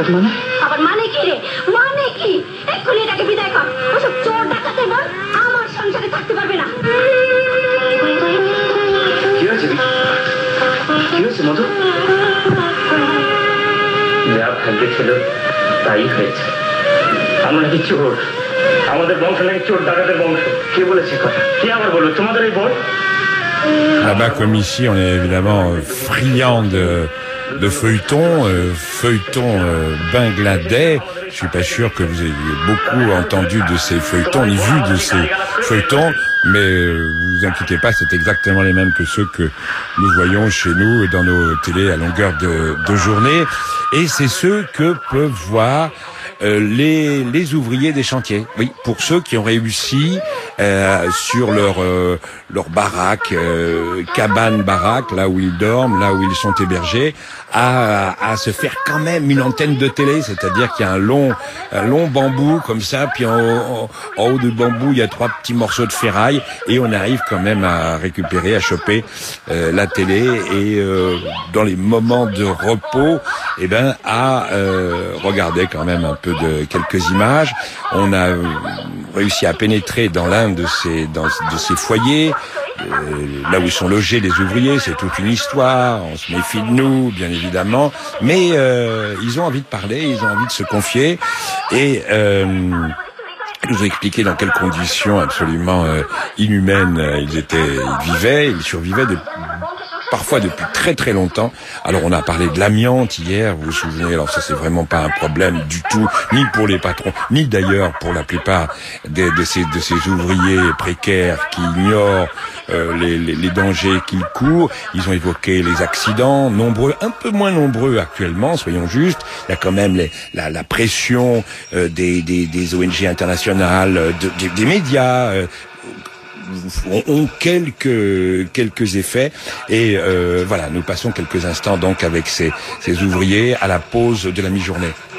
মানে আবার মানে কি রে, মানে কি? এক্ষুনি এটাকে বিদায় কর। ওসব চোর ডাকাতের বোন আমার সংসারে থাকতে পারবে না। কি হয়েছে? কি হয়েছে মধু? যা ভাগ্যে ছিল তাই হয়েছে। আমরা নাকি চোর, আমাদের বংশ নাকি চোর ডাকাতের বংশ। কে বলেছে কথা? কে আবার বললো? তোমাদের এই বোন? Là-bas, comme ici, on est évidemment friand de feuilletons bangladais. Je suis pas sûr que vous ayez beaucoup entendu de ces feuilletons, ni vu de ces feuilletons, mais vous inquiétez pas, c'est exactement les mêmes que ceux que nous voyons chez nous dans nos télés à longueur de journée. Et c'est ceux que peuvent voir les ouvriers des chantiers. Oui, pour ceux qui ont réussi sur leur baraque, cabane baraque, là où ils dorment, là où ils sont hébergés, à se faire quand même une antenne de télé, c'est-à-dire qu'il y a un long bambou comme ça, puis en haut du bambou il y a 3 petits morceaux de ferraille et on arrive quand même à récupérer, à choper la télé et dans les moments de repos, eh ben à regarder quand même un peu de quelques images. On a réussi à pénétrer dans l'un de ces foyers. Là où sont logés les ouvriers, c'est toute une histoire, on se méfie de nous, bien évidemment, mais ils ont envie de parler, ils ont envie de se confier, et ils nous ont expliqué dans quelles conditions absolument inhumaines ils survivaient parfois depuis très très longtemps. Alors on a parlé de l'amiante hier, vous vous souvenez, alors ça c'est vraiment pas un problème du tout, ni pour les patrons, ni d'ailleurs pour la plupart de ces ouvriers précaires qui ignorent les dangers qu'ils courent. Ils ont évoqué les accidents, nombreux, un peu moins nombreux actuellement, soyons justes. Il y a quand même la pression des ONG internationales, des médias, ont quelques effets et voilà, nous passons quelques instants donc avec ces ouvriers à la pause de la mi-journée.